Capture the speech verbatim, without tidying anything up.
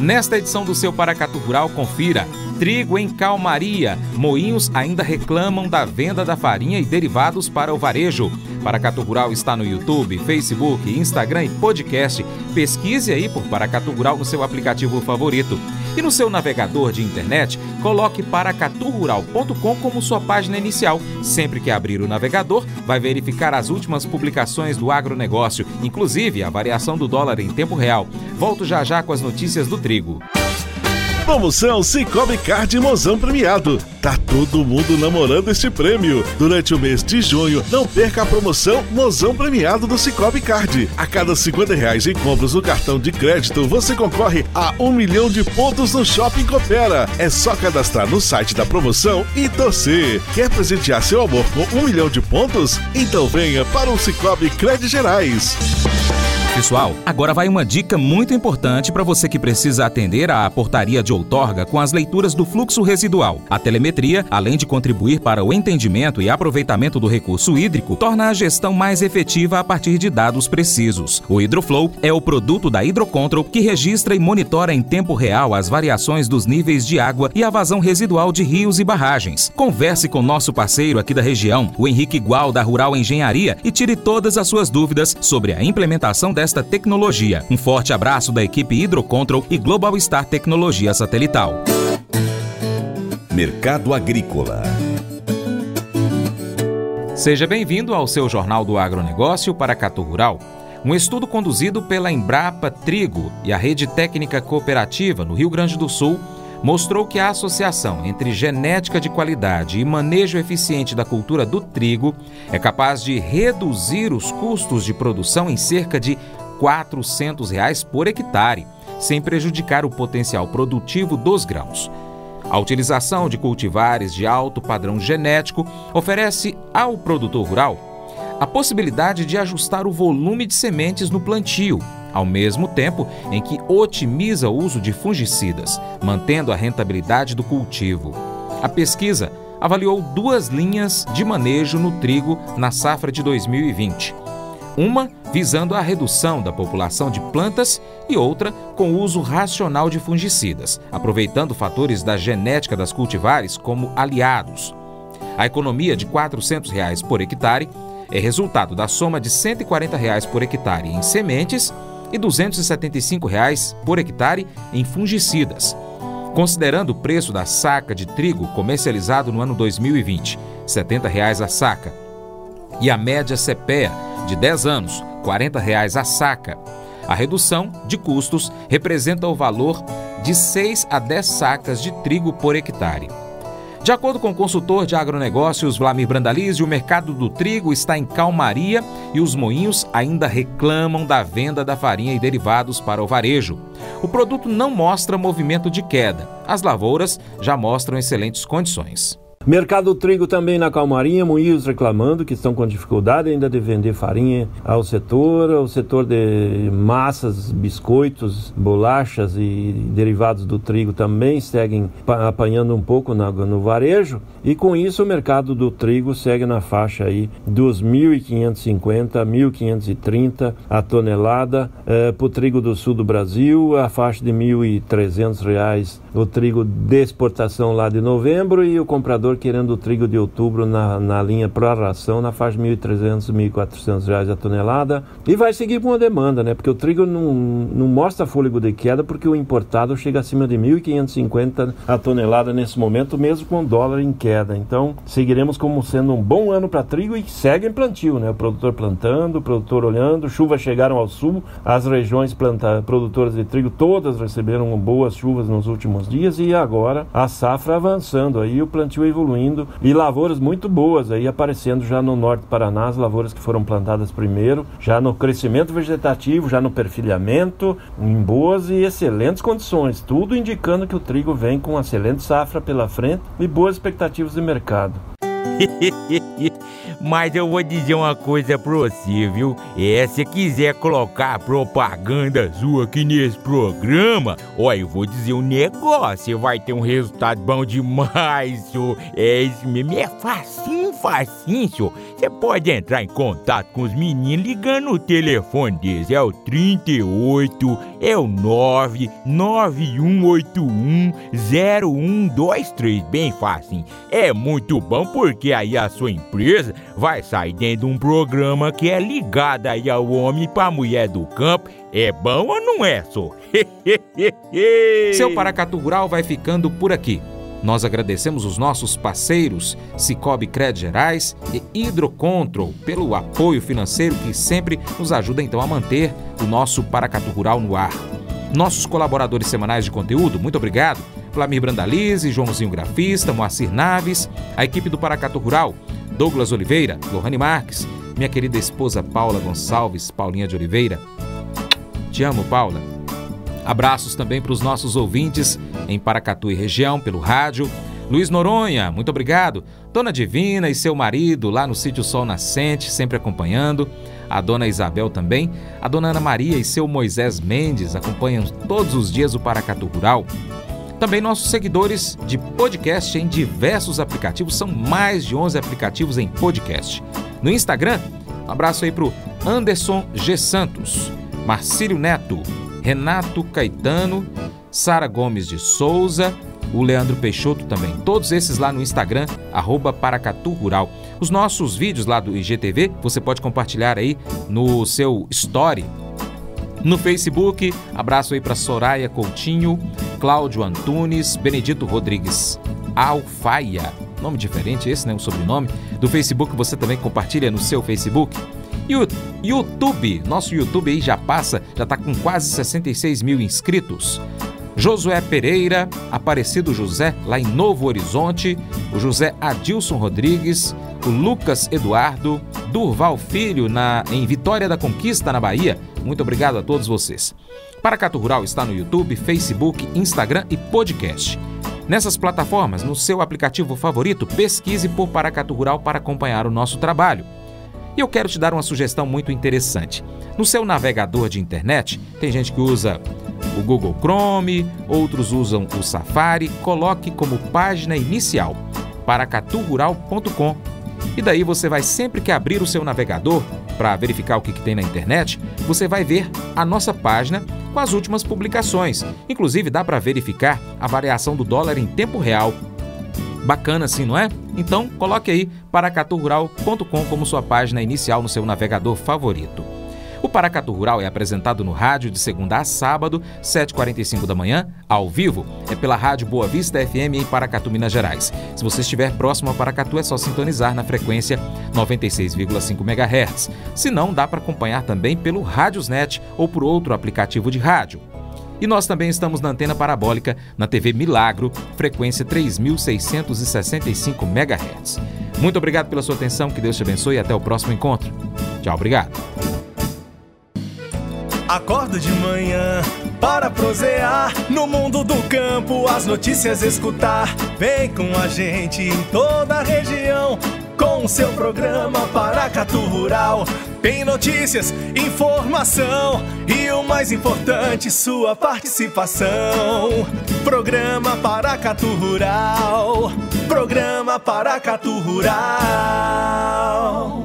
Nesta edição do seu Paracatu Rural, confira: trigo em calmaria. Moinhos ainda reclamam da venda da farinha e derivados para o varejo. Paracatu Rural está no YouTube, Facebook, Instagram e podcast. Pesquise aí por Paracatu Rural no seu aplicativo favorito. E no seu navegador de internet, coloque paracatu rural ponto com como sua página inicial. Sempre que abrir o navegador, vai verificar as últimas publicações do agronegócio, inclusive a variação do dólar em tempo real. Volto já já com as notícias do trigo. Promoção Cicobi Card Mozão Premiado. Tá todo mundo namorando este prêmio. Durante o mês de junho, não perca a promoção Mozão Premiado do Cicobi Card. A cada cinquenta reais em compras no cartão de crédito, você concorre a um milhão de pontos no Shopping Coopera. É só cadastrar no site da promoção e torcer. Quer presentear seu amor com um milhão de pontos? Então venha para o Cicobi Cred Gerais. Pessoal, agora vai uma dica muito importante para você que precisa atender à portaria de outorga com as leituras do fluxo residual. A telemetria, além de contribuir para o entendimento e aproveitamento do recurso hídrico, torna a gestão mais efetiva a partir de dados precisos. O Hidroflow é o produto da Hidrocontrol que registra e monitora em tempo real as variações dos níveis de água e a vazão residual de rios e barragens. Converse com nosso parceiro aqui da região, o Henrique Gual, da Rural Engenharia, e tire todas as suas dúvidas sobre a implementação dessa esta tecnologia. Um forte abraço da equipe Hidrocontrol e Global Star Tecnologia Satelital. Mercado Agrícola. Seja bem-vindo ao seu Jornal do Agronegócio Paracatu Rural. Um estudo conduzido pela Embrapa Trigo e a Rede Técnica Cooperativa no Rio Grande do Sul mostrou que a associação entre genética de qualidade e manejo eficiente da cultura do trigo é capaz de reduzir os custos de produção em cerca de quatrocentos reais por hectare, sem prejudicar o potencial produtivo dos grãos. A utilização de cultivares de alto padrão genético oferece ao produtor rural a possibilidade de ajustar o volume de sementes no plantio, ao mesmo tempo em que otimiza o uso de fungicidas, mantendo a rentabilidade do cultivo. A pesquisa avaliou duas linhas de manejo no trigo na safra de dois mil e vinte. Uma visando a redução da população de plantas e outra com o uso racional de fungicidas, aproveitando fatores da genética das cultivares como aliados. A economia de quatrocentos reais por hectare é resultado da soma de cento e quarenta reais por hectare em sementes e duzentos e setenta e cinco reais por hectare em fungicidas. Considerando o preço da saca de trigo comercializado no ano dois mil e vinte, setenta reais a saca, e a média C P E A de dez anos, quarenta reais a saca, a redução de custos representa o valor de seis a dez sacas de trigo por hectare. De acordo com o consultor de agronegócios Vlamir Brandalize, o mercado do trigo está em calmaria e os moinhos ainda reclamam da venda da farinha e derivados para o varejo. O produto não mostra movimento de queda. As lavouras já mostram excelentes condições. Mercado do trigo também na calmaria, moinhos reclamando que estão com dificuldade ainda de vender farinha ao setor, ao setor de massas, biscoitos, bolachas e derivados do trigo também seguem apanhando um pouco na, no varejo, e com isso o mercado do trigo segue na faixa aí dos mil quinhentos e cinquenta a mil quinhentos e trinta a tonelada, eh, para o trigo do sul do Brasil, a faixa de mil e trezentos reais o trigo de exportação lá de novembro, e o comprador querendo o trigo de outubro na, na linha pró-ração, na faixa de mil e trezentos, mil e quatrocentos reais a tonelada, e vai seguir com a demanda, né? Porque o trigo não, não mostra fôlego de queda, porque o importado chega acima de mil quinhentos e cinquenta a tonelada nesse momento, mesmo com o dólar em queda. Então, seguiremos como sendo um bom ano para trigo, e segue em plantio, né? O produtor plantando, o produtor olhando, chuvas chegaram ao sul, as regiões planta, produtoras de trigo todas receberam boas chuvas nos últimos dias, e agora a safra avançando, aí o plantio evoluindo, e lavouras muito boas aí aparecendo já no norte do Paraná, as lavouras que foram plantadas primeiro, já no crescimento vegetativo, já no perfilhamento, em boas e excelentes condições, tudo indicando que o trigo vem com uma excelente safra pela frente e boas expectativas de mercado. Mas eu vou dizer uma coisa pra você, viu? É, se quiser colocar propaganda sua aqui nesse programa, ó, eu vou dizer um negócio, você vai ter um resultado bom demais, senhor. É isso mesmo, é facinho, facinho, senhor. Você pode entrar em contato com os meninos ligando o telefone deles, é o trinta e oito, é o nove nove um oito um zero um dois três, bem facinho. É muito bom porque aí a sua empresa vai sair dentro de um programa que é ligado aí ao homem para a mulher do campo. É bom ou não é, só? Seu Paracatu Rural vai ficando por aqui. Nós agradecemos os nossos parceiros Sicoob Crédito Gerais e Hidrocontrol pelo apoio financeiro que sempre nos ajuda então a manter o nosso Paracatu Rural no ar. Nossos colaboradores semanais de conteúdo, muito obrigado. Flamir Brandalize, Joãozinho Grafista, Moacir Naves, a equipe do Paracatu Rural, Douglas Oliveira, Lohane Marques, minha querida esposa Paula Gonçalves, Paulinha de Oliveira. Te amo, Paula. Abraços também para os nossos ouvintes em Paracatu e região, pelo rádio. Luiz Noronha, muito obrigado. Dona Divina e seu marido lá no Sítio Sol Nascente, sempre acompanhando. A dona Isabel também. A dona Ana Maria e seu Moisés Mendes acompanham todos os dias o Paracatu Rural. Também nossos seguidores de podcast em diversos aplicativos, são mais de onze aplicativos em podcast. No Instagram, um abraço aí pro Anderson G. Santos, Marcílio Neto, Renato Caetano, Sara Gomes de Souza, o Leandro Peixoto também. Todos esses lá no Instagram, arroba Paracatu Rural. Os nossos vídeos lá do I G T V, você pode compartilhar aí no seu story. No Facebook, abraço aí para Soraya Coutinho, Cláudio Antunes, Benedito Rodrigues Alfaia. Nome diferente esse, né? O sobrenome. Do Facebook você também compartilha no seu Facebook. E o YouTube, nosso YouTube aí já passa, já está com quase sessenta e seis mil inscritos. Josué Pereira, Aparecido José, lá em Novo Horizonte, o José Adilson Rodrigues, o Lucas Eduardo, Durval Filho, na, em Vitória da Conquista, na Bahia. Muito obrigado a todos vocês. Paracatu Rural está no YouTube, Facebook, Instagram e podcast. Nessas plataformas, no seu aplicativo favorito, pesquise por Paracatu Rural para acompanhar o nosso trabalho. E eu quero te dar uma sugestão muito interessante. No seu navegador de internet, tem gente que usa o Google Chrome, outros usam o Safari. Coloque como página inicial paracatu rural ponto com. E daí você vai, sempre que abrir o seu navegador para verificar o que, que tem na internet, você vai ver a nossa página com as últimas publicações. Inclusive dá para verificar a variação do dólar em tempo real. Bacana assim, não é? Então coloque aí paracatu rural ponto com como sua página inicial no seu navegador favorito. O Paracatu Rural é apresentado no rádio de segunda a sábado, sete e quarenta e cinco da manhã, ao vivo. É pela Rádio Boa Vista F M em Paracatu, Minas Gerais. Se você estiver próximo a Paracatu, é só sintonizar na frequência noventa e seis vírgula cinco megahertz. Se não, dá para acompanhar também pelo Rádiosnet ou por outro aplicativo de rádio. E nós também estamos na antena parabólica, na T V Milagro, frequência três mil seiscentos e sessenta e cinco megahertz. Muito obrigado pela sua atenção, que Deus te abençoe e até o próximo encontro. Tchau, obrigado. Acordo de manhã para prosear no mundo do campo, as notícias escutar. Vem com a gente em toda a região com o seu programa Paracatu Rural. Tem notícias, informação e o mais importante, sua participação. Programa Paracatu Rural. Programa Paracatu Rural.